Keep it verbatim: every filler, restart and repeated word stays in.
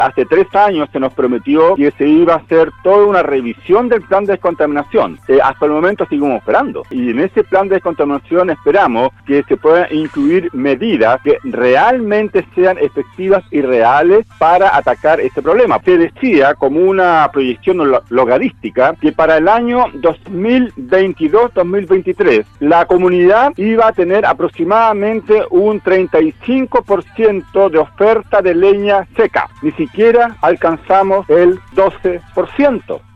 Hace tres años se nos prometió que se iba a hacer toda una revisión del plan de descontaminación. Eh, hasta el momento seguimos esperando. Y en ese plan de descontaminación esperamos que se puedan incluir medidas que realmente sean efectivas y reales para atacar este problema. Se decía, como una proyección lo- logarística, que para el año dos mil veintidós dos mil veintitrés la comunidad iba a tener aproximadamente un treinta y cinco por ciento de oferta de leña seca. Ni siquiera alcanzamos el doce por ciento.